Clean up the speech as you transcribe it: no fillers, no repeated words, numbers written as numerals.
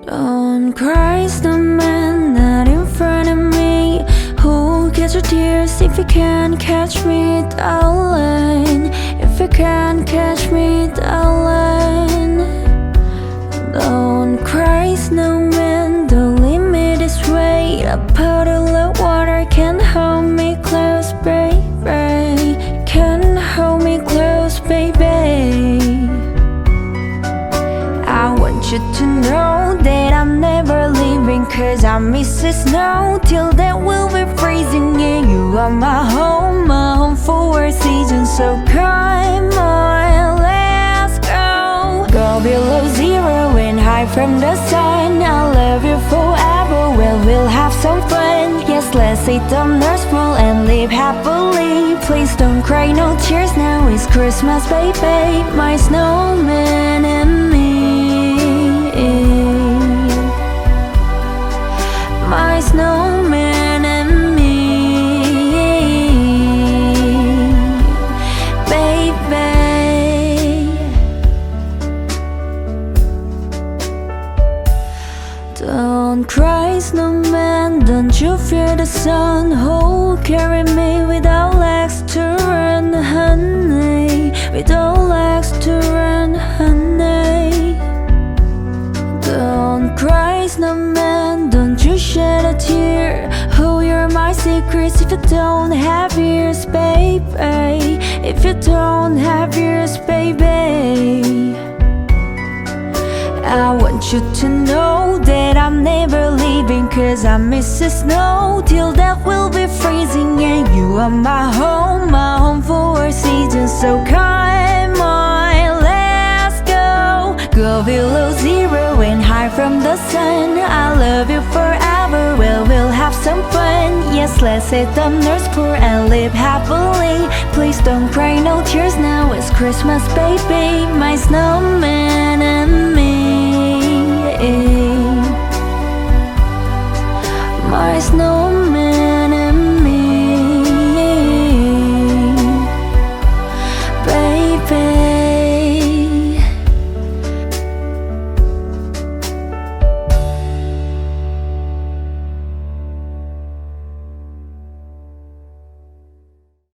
Don't cry, snowman, not in front of me. Who'll catch your tears if you can't catch me, darling? If you can't catch me, darling. Don't cry, snowman, don't leave me this way. A puddle of water can't hold me close, baby. Can't hold me close, baby. I want you to know that I'm never leaving, 'cause I miss the snow till that we'll be freezing. Yeah, you are my home for a season. So come on, let's go. Go below zero and hide from the sun. I'll love you forever, well, we'll have some fun. Yes, let's sit on our small and live happily. Please don't cry, no tears now, it's Christmas, baby. My snowman and me. My snowman and me, baby. Don't cry, snowman, don't you fear the sun. Oh, carry me without legs to run, honey. Without legs to run, honey. Don't cry, snowman, don't you shed a tear. Oh, you're my secrets if you don't have ears, baby. If you don't have ears, baby. I want you to know that I'm never leaving, 'cause I miss the snow till that we'll be freezing. Yeah, you are my home for a season. So come on, let's go. Go below zero and hide from the sun. I love you forever, well, we'll have some fun. Yes, let's sit on our pool and live happily. Please don't cry, no tears now, it's Christmas, baby. My snowman and me.